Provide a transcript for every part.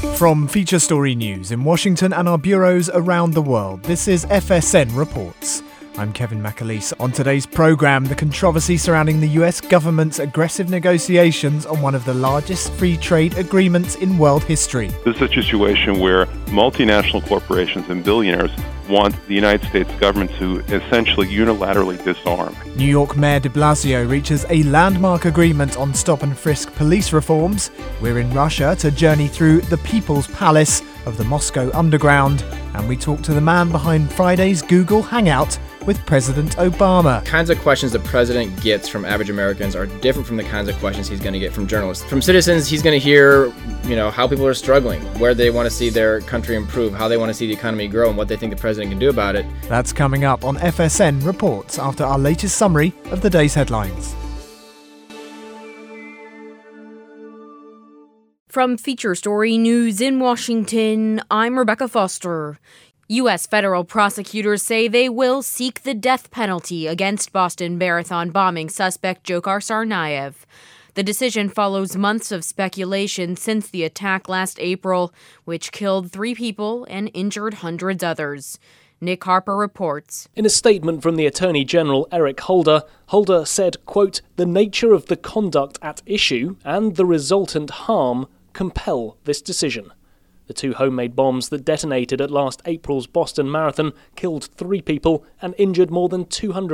From Feature Story News in Washington and our bureaus around the world, this is FSN Reports. I'm Kevin McAleese. On today's programme, the controversy surrounding the US government's aggressive negotiations on one of the largest free trade agreements in world history. This is a situation where multinational corporations and billionaires want the United States government to essentially unilaterally disarm. New York Mayor de Blasio reaches a landmark agreement on stop-and-frisk police reforms. We're in Russia to journey through the People's Palace of the Moscow Underground. And we talk to the man behind Friday's Google Hangout with President Obama. The kinds of questions the president gets from average Americans are different from the kinds of questions he's going to get from journalists. From citizens, he's going to hear, how people are struggling, where they want to see their country improve, how they want to see the economy grow, and what they think the president can do about it. That's coming up on FSN Reports after our latest summary of the day's headlines. From Feature Story News in Washington, I'm Rebecca Foster. U.S. federal prosecutors say they will seek the death penalty against Boston Marathon bombing suspect Dzhokhar Tsarnaev. The decision follows months of speculation since the attack last April, which killed 3 people and injured hundreds others. Nick Harper reports. In a statement from the Attorney General Eric Holder, Holder said, quote, "The nature of the conduct at issue and the resultant harm compel this decision." The 2 homemade bombs that detonated at last April's Boston Marathon killed 3 people and injured more than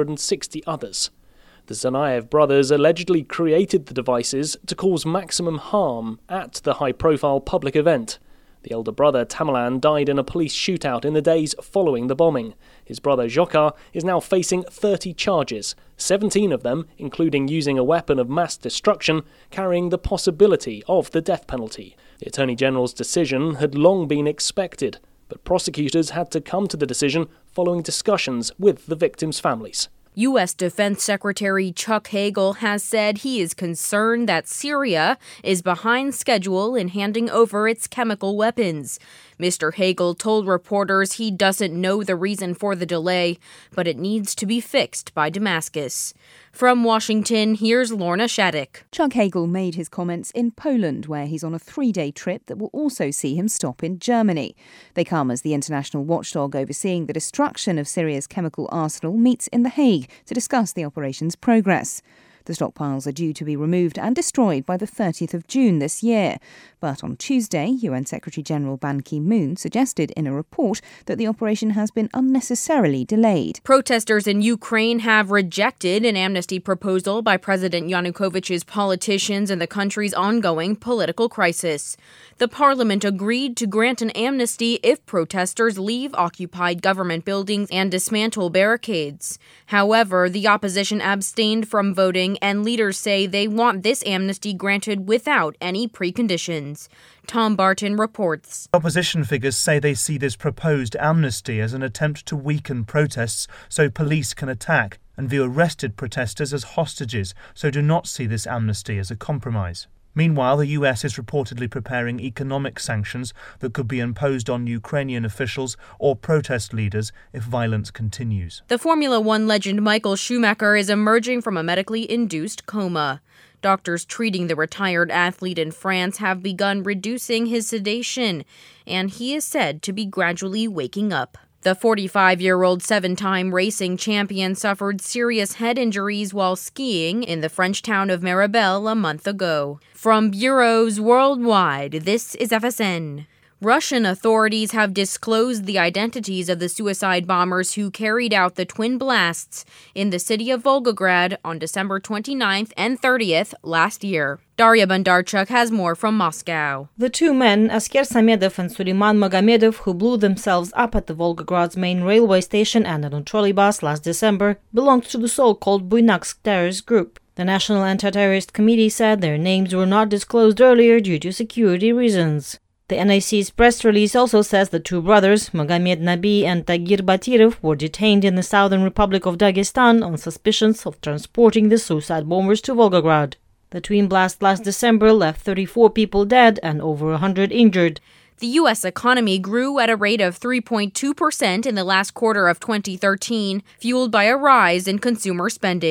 260 others. The Tsarnaev brothers allegedly created the devices to cause maximum harm at the high-profile public event. The elder brother, Tamerlan, died in a police shootout in the days following the bombing. His brother, Dzhokhar, is now facing 30 charges, 17 of them, including using a weapon of mass destruction, carrying the possibility of the death penalty. The Attorney General's decision had long been expected, but prosecutors had to come to the decision following discussions with the victims' families. U.S. Defense Secretary Chuck Hagel has said he is concerned that Syria is behind schedule in handing over its chemical weapons. Mr. Hagel told reporters he doesn't know the reason for the delay, but it needs to be fixed by Damascus. From Washington, here's Lorna Shattuck. Chuck Hagel made his comments in Poland, where he's on a 3-day trip that will also see him stop in Germany. They come as the international watchdog overseeing the destruction of Syria's chemical arsenal meets in The Hague to discuss the operation's progress. The stockpiles are due to be removed and destroyed by the 30th of June this year. But on Tuesday, UN Secretary-General Ban Ki-moon suggested in a report that the operation has been unnecessarily delayed. Protesters in Ukraine have rejected an amnesty proposal by President Yanukovych's politicians in the country's ongoing political crisis. The parliament agreed to grant an amnesty if protesters leave occupied government buildings and dismantle barricades. However, the opposition abstained from voting, and leaders say they want this amnesty granted without any preconditions. Tom Barton reports. Opposition figures say they see this proposed amnesty as an attempt to weaken protests so police can attack, and view arrested protesters as hostages, so do not see this amnesty as a compromise. Meanwhile, the US is reportedly preparing economic sanctions that could be imposed on Ukrainian officials or protest leaders if violence continues. The Formula One legend Michael Schumacher is emerging from a medically induced coma. Doctors treating the retired athlete in France have begun reducing his sedation, and he is said to be gradually waking up. The 45-year-old 7-time racing champion suffered serious head injuries while skiing in the French town of Maribel a month ago. From bureaus worldwide, this is FSN. Russian authorities have disclosed the identities of the suicide bombers who carried out the twin blasts in the city of Volgograd on December 29th and 30th last year. Daria Bondarchuk has more from Moscow. The 2 men, Asker Samedov and Suleiman Magomedov, who blew themselves up at the Volgograd's main railway station and on a trolley bus last December, belonged to the so-called Buynaksk terrorist group. The National Anti-Terrorist Committee said their names were not disclosed earlier due to security reasons. The NIC's press release also says the 2 brothers, Magomed Nabi and Tagir Batyrov, were detained in the Southern Republic of Dagestan on suspicions of transporting the suicide bombers to Volgograd. The twin blast last December left 34 people dead and over 100 injured. The U.S. economy grew at a rate of 3.2% in the last quarter of 2013, fueled by a rise in consumer spending.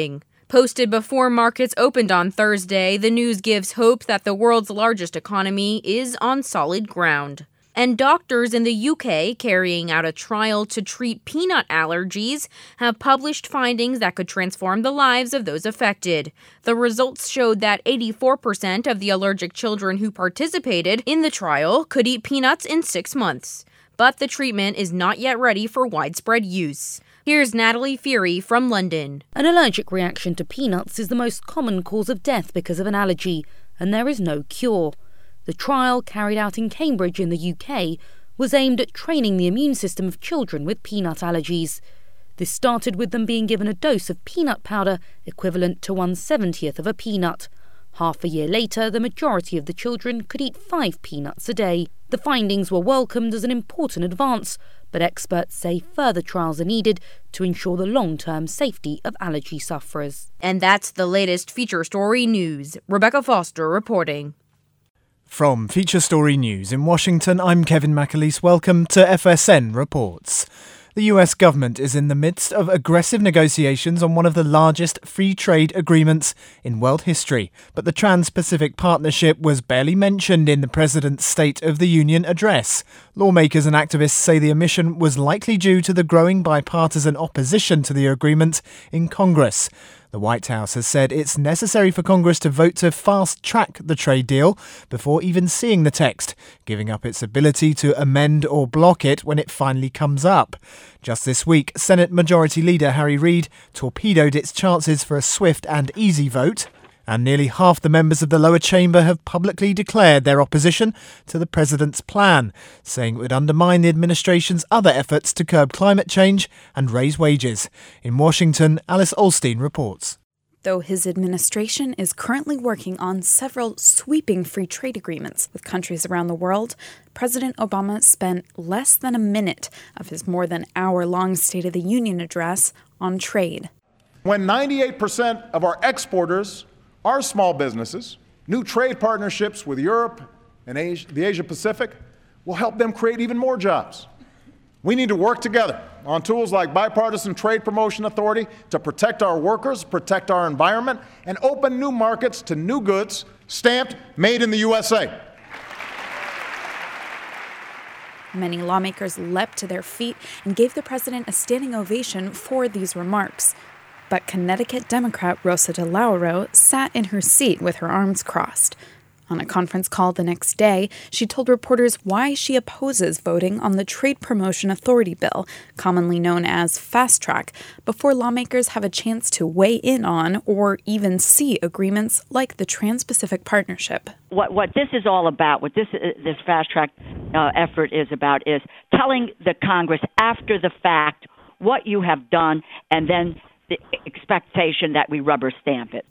Posted before markets opened on Thursday, the news gives hope that the world's largest economy is on solid ground. And doctors in the UK carrying out a trial to treat peanut allergies have published findings that could transform the lives of those affected. The results showed that 84% of the allergic children who participated in the trial could eat peanuts in 6 months. But the treatment is not yet ready for widespread use. Here's Natalie Fury from London. An allergic reaction to peanuts is the most common cause of death because of an allergy, and there is no cure. The trial, carried out in Cambridge in the UK, was aimed at training the immune system of children with peanut allergies. This started with them being given a dose of peanut powder equivalent to 1/70th of a peanut. Half a year later, the majority of the children could eat 5 peanuts a day. The findings were welcomed as an important advance, but experts say further trials are needed to ensure the long-term safety of allergy sufferers. And that's the latest Feature Story News. Rebecca Foster reporting. From Feature Story News in Washington, I'm Kevin McAleese. Welcome to FSN Reports. The US government is in the midst of aggressive negotiations on one of the largest free trade agreements in world history, but the Trans-Pacific Partnership was barely mentioned in the President's State of the Union address. Lawmakers and activists say the omission was likely due to the growing bipartisan opposition to the agreement in Congress. The White House has said it's necessary for Congress to vote to fast-track the trade deal before even seeing the text, giving up its ability to amend or block it when it finally comes up. Just this week, Senate Majority Leader Harry Reid torpedoed its chances for a swift and easy vote, and nearly half the members of the lower chamber have publicly declared their opposition to the president's plan, saying it would undermine the administration's other efforts to curb climate change and raise wages. In Washington, Alice Olstein reports. Though his administration is currently working on several sweeping free trade agreements with countries around the world, President Obama spent less than a minute of his more than hour-long State of the Union address on trade. When 98% of our exporters are small businesses, new trade partnerships with Europe and the Asia Pacific will help them create even more jobs. We need to work together on tools like Bipartisan Trade Promotion Authority to protect our workers, protect our environment, and open new markets to new goods stamped Made in the USA. Many lawmakers leapt to their feet and gave the president a standing ovation for these remarks. But Connecticut Democrat Rosa DeLauro sat in her seat with her arms crossed. On a conference call the next day, she told reporters why she opposes voting on the Trade Promotion Authority bill, commonly known as Fast Track, before lawmakers have a chance to weigh in on or even see agreements like the Trans-Pacific Partnership. What this is all about, what this Fast Track effort is about, is telling the Congress after the fact what you have done and then the expectation that we rubber stamp it.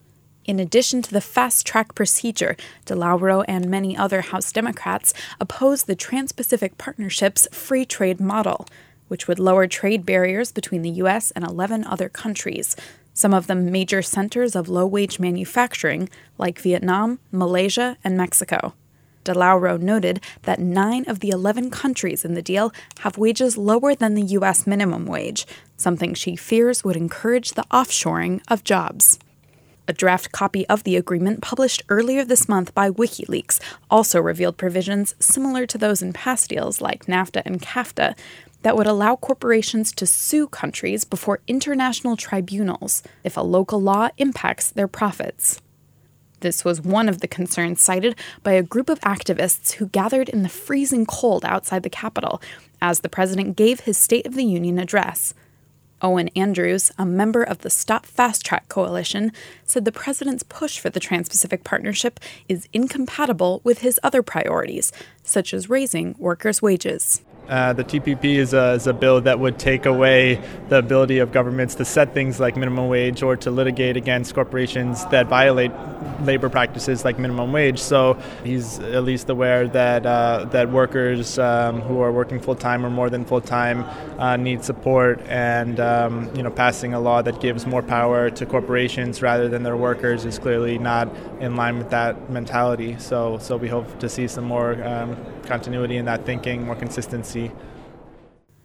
In addition to the fast-track procedure, DeLauro and many other House Democrats oppose the Trans-Pacific Partnership's free trade model, which would lower trade barriers between the U.S. and 11 other countries, some of them major centers of low-wage manufacturing like Vietnam, Malaysia, and Mexico. DeLauro noted that 9 of the 11 countries in the deal have wages lower than the U.S. minimum wage, something she fears would encourage the offshoring of jobs. A draft copy of the agreement published earlier this month by WikiLeaks also revealed provisions similar to those in past deals like NAFTA and CAFTA that would allow corporations to sue countries before international tribunals if a local law impacts their profits. This was one of the concerns cited by a group of activists who gathered in the freezing cold outside the Capitol as the president gave his State of the Union address. Owen Andrews, a member of the Stop Fast Track Coalition, said the president's push for the Trans-Pacific Partnership is incompatible with his other priorities, such as raising workers' wages. The TPP is a bill that would take away the ability of governments to set things like minimum wage or to litigate against corporations that violate labor practices like minimum wage. So he's at least aware that workers who are working full-time or more than full-time need support, and passing a law that gives more power to corporations rather than their workers is clearly not in line with that mentality. So we hope to see some more continuity in that thinking, more consistency.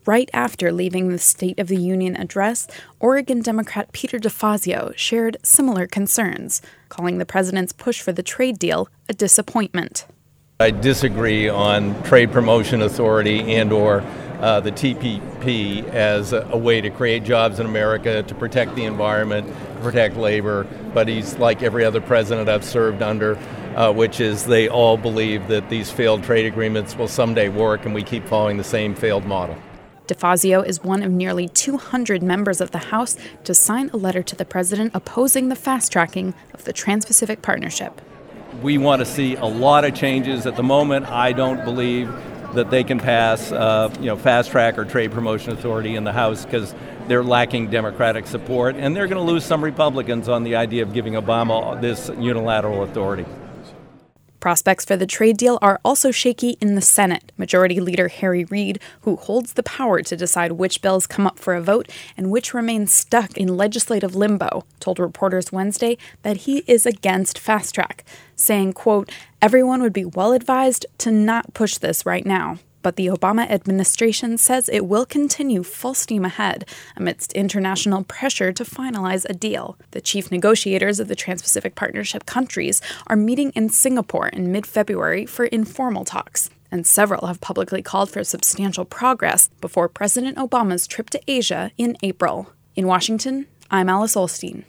Right after leaving the State of the Union address, Oregon Democrat Peter DeFazio shared similar concerns, calling the president's push for the trade deal a disappointment. I disagree on trade promotion authority and/or the TPP as a way to create jobs in America, to protect the environment, to protect labor. But he's like every other president I've served under, which is they all believe that these failed trade agreements will someday work, and we keep following the same failed model. DeFazio is one of nearly 200 members of the House to sign a letter to the president opposing the fast-tracking of the Trans-Pacific Partnership. We want to see a lot of changes. At the moment, I don't believe that they can pass, fast track or trade promotion authority in the House because they're lacking Democratic support, and they're going to lose some Republicans on the idea of giving Obama this unilateral authority. Prospects for the trade deal are also shaky in the Senate. Majority Leader Harry Reid, who holds the power to decide which bills come up for a vote and which remain stuck in legislative limbo, told reporters Wednesday that he is against fast track, saying, quote, "Everyone would be well advised to not push this right now." But the Obama administration says it will continue full steam ahead amidst international pressure to finalize a deal. The chief negotiators of the Trans-Pacific Partnership countries are meeting in Singapore in mid-February for informal talks, and several have publicly called for substantial progress before President Obama's trip to Asia in April. In Washington, I'm Alice Olstein.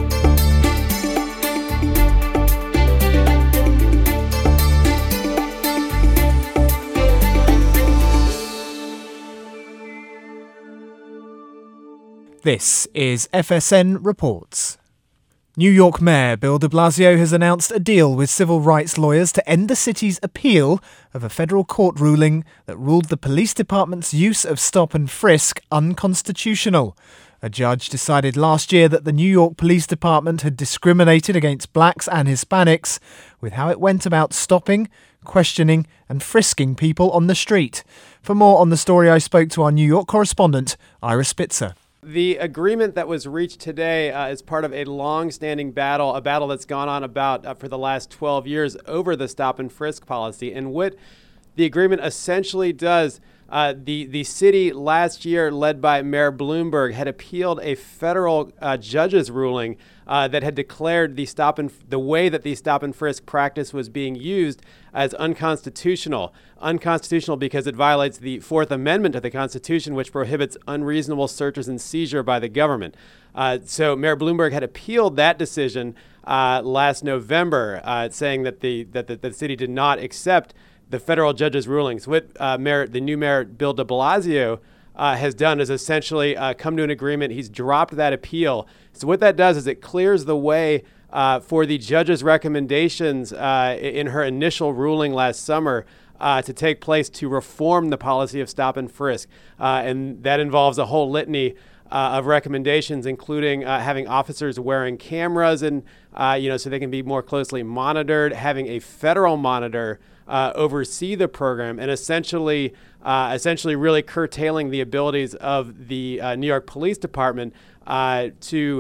This is FSN Reports. New York Mayor Bill de Blasio has announced a deal with civil rights lawyers to end the city's appeal of a federal court ruling that ruled the police department's use of stop and frisk unconstitutional. A judge decided last year that the New York Police Department had discriminated against blacks and Hispanics with how it went about stopping, questioning and frisking people on the street. For more on the story, I spoke to our New York correspondent, Ira Spitzer. The agreement that was reached today is part of a long-standing battle, a battle that's gone on about for the last 12 years over the stop and frisk policy. And what the agreement essentially does, the city last year, led by Mayor Bloomberg, had appealed a federal judge's ruling that had declared the way that the stop and frisk practice was being used as unconstitutional. Unconstitutional because it violates the Fourth Amendment of the Constitution, which prohibits unreasonable searches and seizure by the government. So Mayor Bloomberg had appealed that decision last November, saying that the city did not accept the federal judge's rulings. What the new mayor, Bill de Blasio, has done is essentially come to an agreement. He's dropped that appeal. So what that does is it clears the way for the judge's recommendations in her initial ruling last summer to take place to reform the policy of stop and frisk. And that involves a whole litany of recommendations, including having officers wearing cameras and, so they can be more closely monitored, having a federal monitor oversee the program, and essentially really curtailing the abilities of the New York Police Department to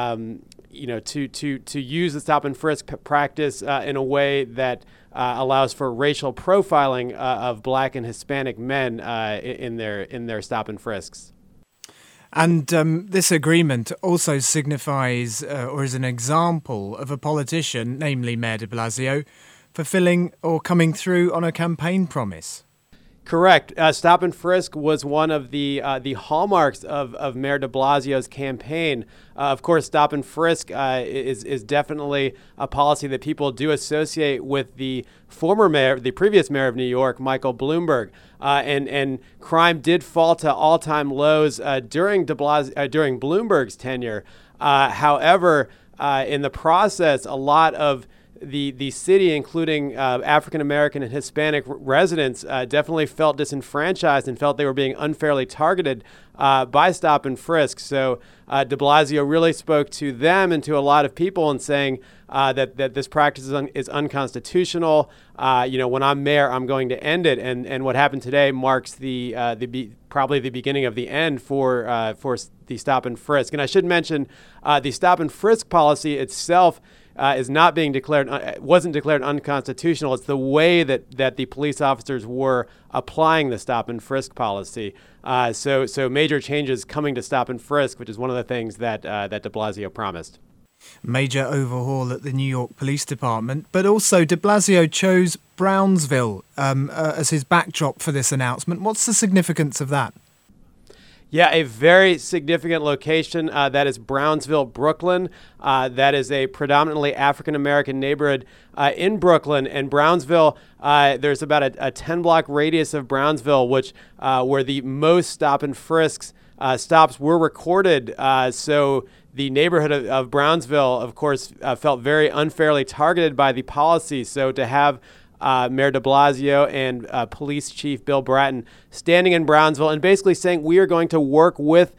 use the stop and frisk practice in a way that allows for racial profiling of Black and Hispanic men in their stop and frisks. And this agreement also signifies or is an example of a politician, namely Mayor de Blasio, fulfilling or coming through on a campaign promise. Correct. Stop and frisk was one of the hallmarks of Mayor de Blasio's campaign. Of course, stop and frisk is definitely a policy that people do associate with the previous mayor of New York, Michael Bloomberg. And crime did fall to all-time lows during Bloomberg's tenure. However, in the process, a lot of the city, including African American and Hispanic residents, definitely felt disenfranchised and felt they were being unfairly targeted by stop and frisk. So de Blasio really spoke to them and to a lot of people and saying that this practice is unconstitutional. When I'm mayor, I'm going to end it. And what happened today marks probably the beginning of the end for the stop and frisk. And I should mention the stop and frisk policy itself is not being wasn't declared unconstitutional. It's the way that the police officers were applying the stop and frisk policy. So major changes coming to stop and frisk, which is one of the things that de Blasio promised. Major overhaul at the New York Police Department, but also de Blasio chose Brownsville as his backdrop for this announcement. What's the significance of that? Yeah, a very significant location. That is Brownsville, Brooklyn. That is a predominantly African-American neighborhood in Brooklyn. And Brownsville, there's about a 10-block radius of Brownsville, where the most stop and frisks stops were recorded. So the neighborhood of Brownsville, of course, felt very unfairly targeted by the policy. So to have Mayor de Blasio and Police Chief Bill Bratton standing in Brownsville and basically saying, we are going to work with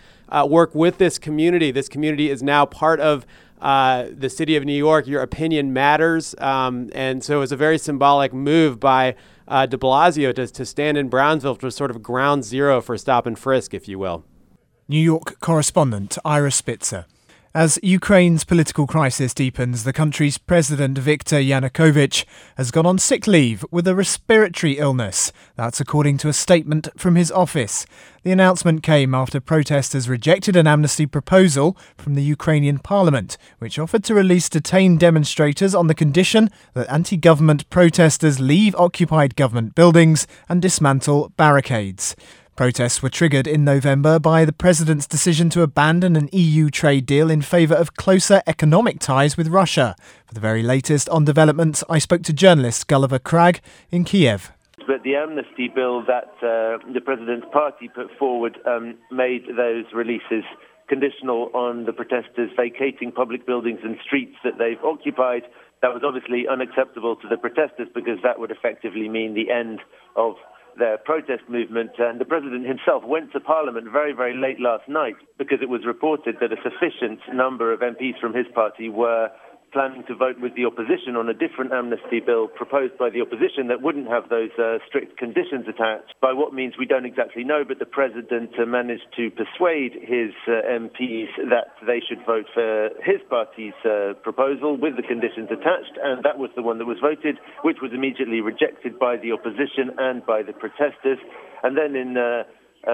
this community. This community is now part of the city of New York. Your opinion matters. And so it was a very symbolic move by de Blasio to stand in Brownsville for sort of ground zero for stop and frisk, if you will. New York correspondent Ira Spitzer. As Ukraine's political crisis deepens, the country's president Viktor Yanukovych has gone on sick leave with a respiratory illness. That's according to a statement from his office. The announcement came after protesters rejected an amnesty proposal from the Ukrainian parliament, which offered to release detained demonstrators on the condition that anti-government protesters leave occupied government buildings and dismantle barricades. Protests were triggered in November by the president's decision to abandon an EU trade deal in favour of closer economic ties with Russia. For the very latest on developments, I spoke to journalist Gulliver Cragg in Kiev. But the amnesty bill that the president's party put forward made those releases conditional on the protesters vacating public buildings and streets that they've occupied. That was obviously unacceptable to the protesters because that would effectively mean the end of their protest movement. And the president himself went to Parliament very, very late last night because it was reported that a sufficient number of MPs from his party were planning to vote with the opposition on a different amnesty bill proposed by the opposition that wouldn't have those strict conditions attached. By what means, we don't exactly know, but the president managed to persuade his MPs that they should vote for his party's proposal with the conditions attached, and that was the one that was voted, which was immediately rejected by the opposition and by the protesters. And then in a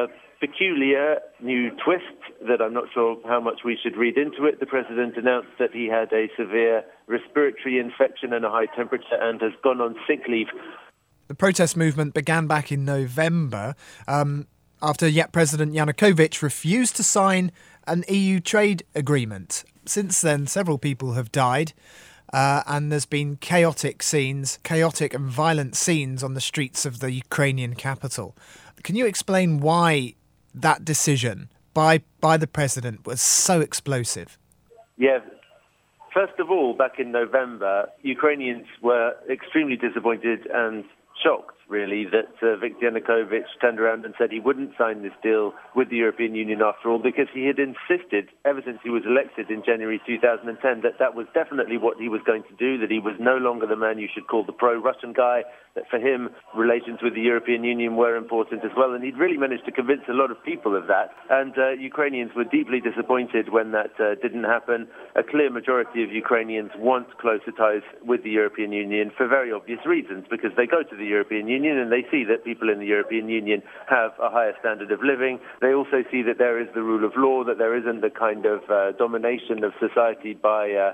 peculiar new twist that I'm not sure how much we should read into it, the president announced that he had a severe respiratory infection and a high temperature and has gone on sick leave. The protest movement began back in November after President Yanukovych refused to sign an EU trade agreement. Since then, several people have died. And there's been chaotic and violent scenes on the streets of the Ukrainian capital. Can you explain why that decision by the president was so explosive? Yeah. First of all, back in November, Ukrainians were extremely disappointed and shocked, really, that Viktor Yanukovych turned around and said he wouldn't sign this deal with the European Union after all, because he had insisted ever since he was elected in January 2010 that was definitely what he was going to do, that he was no longer the man you should call the pro-Russian guy, that for him relations with the European Union were important as well, and he'd really managed to convince a lot of people of that. And Ukrainians were deeply disappointed when that didn't happen. A clear majority of Ukrainians want closer ties with the European Union for very obvious reasons, because they go to the European Union and they see that people in the European Union have a higher standard of living. They also see that there is the rule of law, that there isn't the kind of domination of society by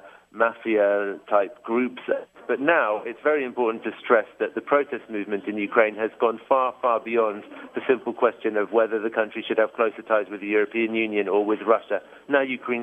mafia-type groups. But now it's very important to stress that the protest movement in Ukraine has gone far, far beyond the simple question of whether the country should have closer ties with the European Union or with Russia. Now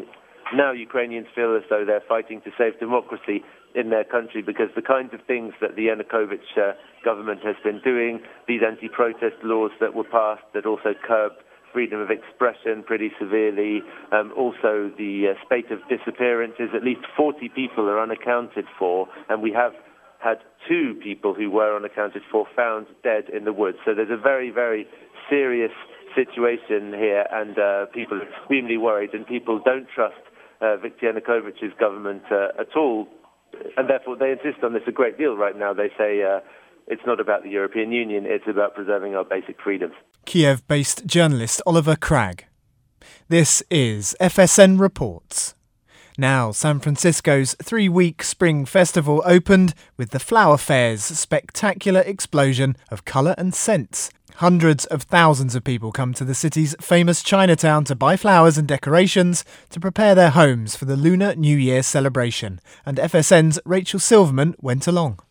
Ukrainians feel as though they're fighting to save democracy in their country, because the kinds of things that the Yanukovych government has been doing, these anti-protest laws that were passed that also curbed freedom of expression pretty severely, also the spate of disappearances, at least 40 people are unaccounted for, and we have had 2 people who were unaccounted for found dead in the woods. So there's a very, very serious situation here, and people are extremely worried, and people don't trust Viktor Yanukovych's government at all, and therefore they insist on this a great deal right now. They say it's not about the European Union, it's about preserving our basic freedoms. Kiev-based journalist Oliver Cragg. This is FSN Reports. Now, San Francisco's 3-week spring festival opened with the Flower Fair's spectacular explosion of colour and scents. Hundreds of thousands of people come to the city's famous Chinatown to buy flowers and decorations to prepare their homes for the Lunar New Year celebration. And FSN's Rachel Silverman went along.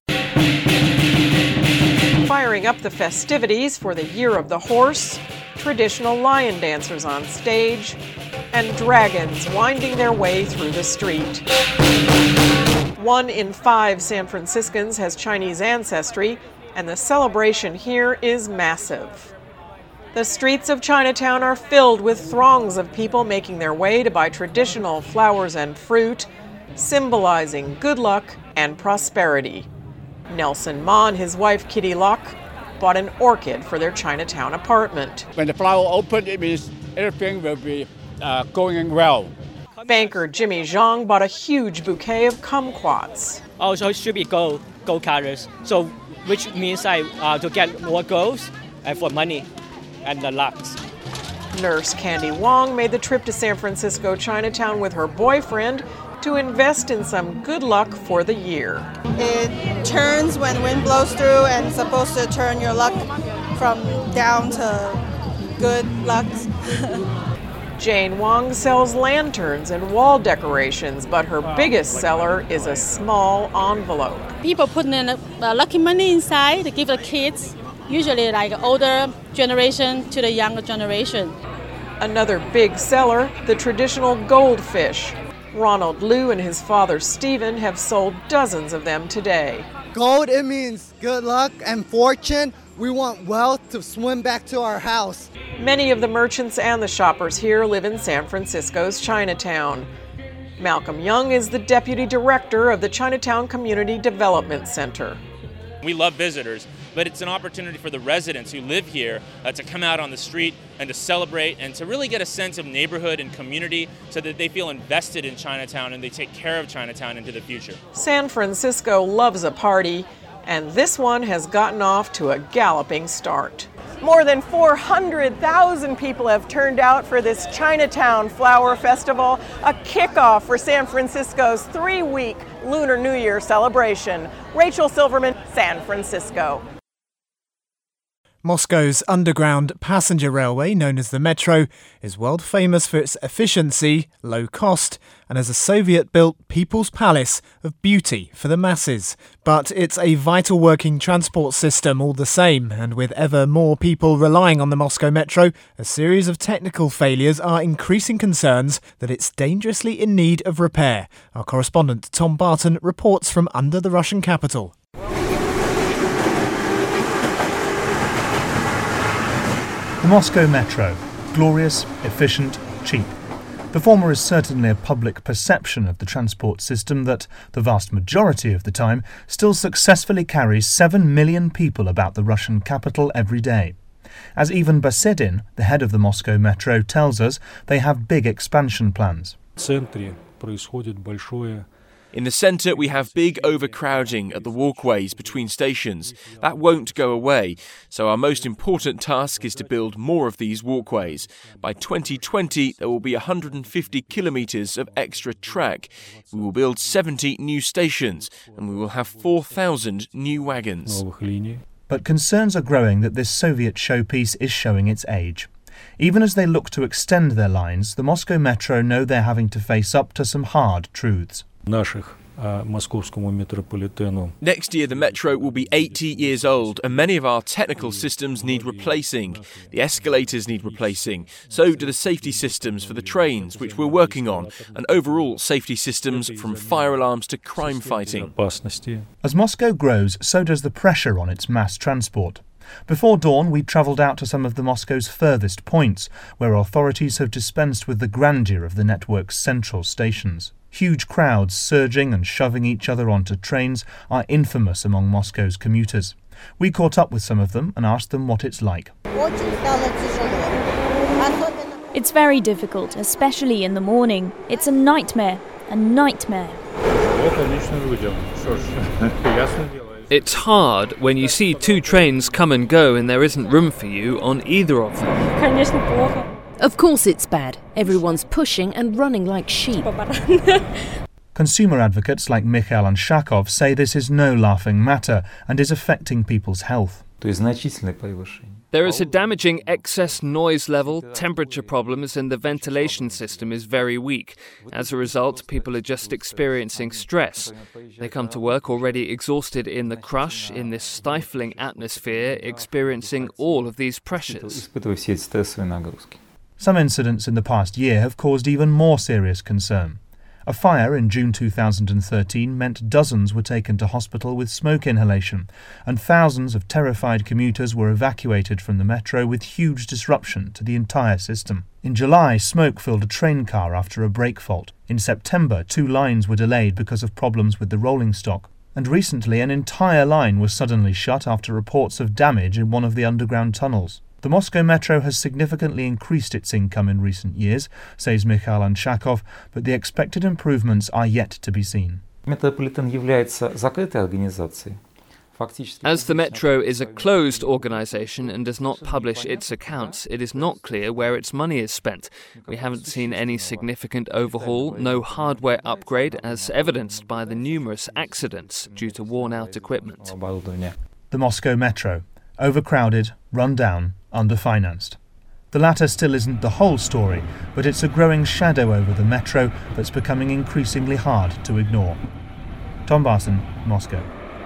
Firing up the festivities for the Year of the Horse, traditional lion dancers on stage, and dragons winding their way through the street. 1 in 5 San Franciscans has Chinese ancestry, and the celebration here is massive. The streets of Chinatown are filled with throngs of people making their way to buy traditional flowers and fruit, symbolizing good luck and prosperity. Nelson Ma and his wife Kitty Locke bought an orchid for their Chinatown apartment. When the flower opens, it means everything will be going well. Banker Jimmy Zhang bought a huge bouquet of kumquats. Also, it should be gold colors. So, which means to get more golds for money and the lucks. Nurse Candy Wong made the trip to San Francisco Chinatown with her boyfriend to invest in some good luck for the year. It turns when wind blows through and it's supposed to turn your luck from down to good luck. Jane Wong sells lanterns and wall decorations, but her biggest seller is a small envelope. People put in lucky money inside to give the kids, usually like older generation to the younger generation. Another big seller, the traditional goldfish. Ronald Liu and his father Stephen have sold dozens of them today. Gold, it means good luck and fortune. We want wealth to swim back to our house. Many of the merchants and the shoppers here live in San Francisco's Chinatown. Malcolm Young is the deputy director of the Chinatown Community Development Center. We love visitors, but it's an opportunity for the residents who live here to come out on the street and to celebrate and to really get a sense of neighborhood and community so that they feel invested in Chinatown and they take care of Chinatown into the future. San Francisco loves a party, and this one has gotten off to a galloping start. More than 400,000 people have turned out for this Chinatown Flower Festival, a kickoff for San Francisco's 3-week Lunar New Year celebration. Rachel Silverman, San Francisco. Moscow's underground passenger railway, known as the Metro, is world famous for its efficiency, low cost, and as a Soviet-built People's Palace of beauty for the masses. But it's a vital working transport system all the same, and with ever more people relying on the Moscow Metro, a series of technical failures are increasing concerns that it's dangerously in need of repair. Our correspondent Tom Barton reports from under the Russian capital. The Moscow Metro. Glorious, efficient, cheap. The former is certainly a public perception of the transport system that, the vast majority of the time, still successfully carries 7 million people about the Russian capital every day. As Ivan Besedin, the head of the Moscow Metro, tells us, they have big expansion plans. In the centre, we have big overcrowding at the walkways between stations. That won't go away, so our most important task is to build more of these walkways. By 2020, there will be 150 kilometres of extra track. We will build 70 new stations, and we will have 4,000 new wagons. But concerns are growing that this Soviet showpiece is showing its age. Even as they look to extend their lines, the Moscow Metro know they're having to face up to some hard truths. Next year, the metro will be 80 years old, and many of our technical systems need replacing. The escalators need replacing. So do the safety systems for the trains, which we're working on, and overall safety systems from fire alarms to crime fighting. As Moscow grows, so does the pressure on its mass transport. Before dawn, we travelled out to some of the Moscow's furthest points, where authorities have dispensed with the grandeur of the network's central stations. Huge crowds surging and shoving each other onto trains are infamous among Moscow's commuters. We caught up with some of them and asked them what it's like. It's very difficult, especially in the morning. It's a nightmare, a nightmare. It's hard when you see two trains come and go and there isn't room for you on either of them. Of course it's bad. Everyone's pushing and running like sheep. Consumer advocates like Mikhail Anshakov say this is no laughing matter and is affecting people's health. There is a damaging excess noise level, temperature problems, and the ventilation system is very weak. As a result, people are just experiencing stress. They come to work already exhausted in the crush, in this stifling atmosphere, experiencing all of these pressures. Some incidents in the past year have caused even more serious concern. A fire in June 2013 meant dozens were taken to hospital with smoke inhalation, and thousands of terrified commuters were evacuated from the metro with huge disruption to the entire system. In July, smoke filled a train car after a brake fault. In September, 2 lines were delayed because of problems with the rolling stock. And recently, an entire line was suddenly shut after reports of damage in one of the underground tunnels. The Moscow Metro has significantly increased its income in recent years, says Mikhail Anshakov, but the expected improvements are yet to be seen. As the Metro is a closed organisation and does not publish its accounts, it is not clear where its money is spent. We haven't seen any significant overhaul, no hardware upgrade, as evidenced by the numerous accidents due to worn-out equipment. The Moscow Metro. Overcrowded, run down, underfinanced. The latter still isn't the whole story, but it's a growing shadow over the metro that's becoming increasingly hard to ignore. Tom Barson, Moscow.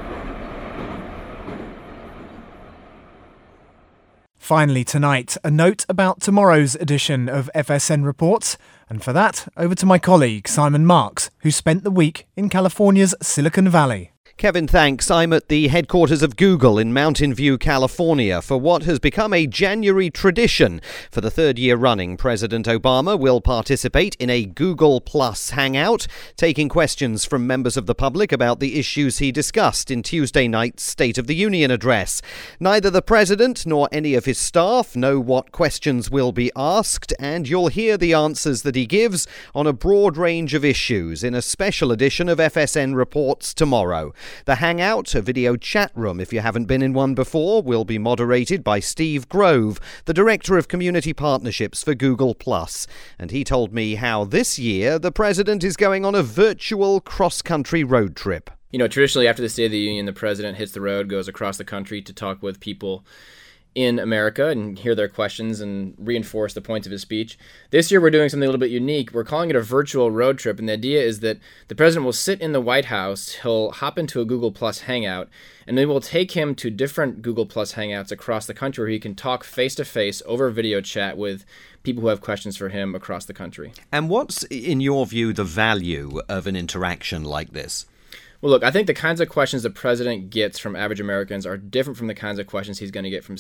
Finally tonight, a note about tomorrow's edition of FSN Reports. And for that, over to my colleague Simon Marks, who spent the week in California's Silicon Valley. Kevin, thanks. I'm at the headquarters of Google in Mountain View, California, for what has become a January tradition. For the 3rd year running, President Obama will participate in a Google Plus hangout, taking questions from members of the public about the issues he discussed in Tuesday night's State of the Union address. Neither the president nor any of his staff know what questions will be asked, and you'll hear the answers that he gives on a broad range of issues in a special edition of FSN Reports tomorrow. The Hangout, a video chat room if you haven't been in one before, will be moderated by Steve Grove, the Director of Community Partnerships for Google+. And he told me how this year the president is going on a virtual cross-country road trip. You know, traditionally after the State of the Union, the president hits the road, goes across the country to talk with people in America and hear their questions and reinforce the points of his speech. This year we're doing something a little bit unique. We're calling it a virtual road trip, and the idea is that the president will sit in the White House, he'll hop into a Google Plus hangout, and then we'll take him to different Google Plus hangouts across the country where he can talk face-to-face over video chat with people who have questions for him across the country. And what's, in your view, the value of an interaction like this? Well, look, I think the kinds of questions the president gets from average Americans are different from the kinds of questions he's going to get from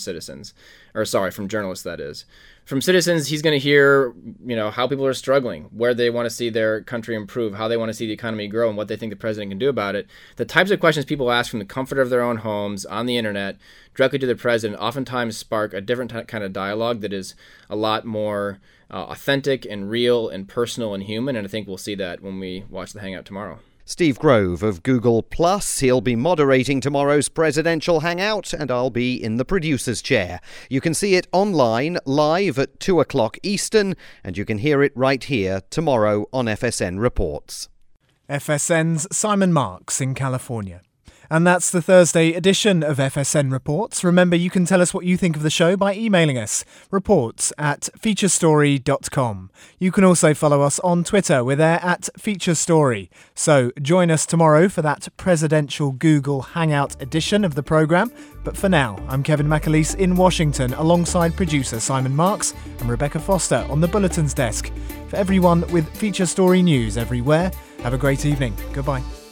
from journalists, that is. From citizens, he's going to hear, how people are struggling, where they want to see their country improve, how they want to see the economy grow, and what they think the president can do about it. The types of questions people ask from the comfort of their own homes, on the internet, directly to the president, oftentimes spark a different kind of dialogue that is a lot more authentic and real and personal and human, and I think we'll see that when we watch the Hangout tomorrow. Steve Grove of Google+. He'll be moderating tomorrow's presidential hangout, and I'll be in the producer's chair. You can see it online, live at 2 o'clock Eastern, and you can hear it right here tomorrow on FSN Reports. FSN's Simon Marks in California. And that's the Thursday edition of FSN Reports. Remember, you can tell us what you think of the show by emailing us, reports@featurestory.com. You can also follow us on Twitter. We're there @featurestory. So join us tomorrow for that presidential Google Hangout edition of the programme. But for now, I'm Kevin McAleese in Washington alongside producer Simon Marks and Rebecca Foster on the Bulletin's desk. For everyone with Feature Story news everywhere, have a great evening. Goodbye.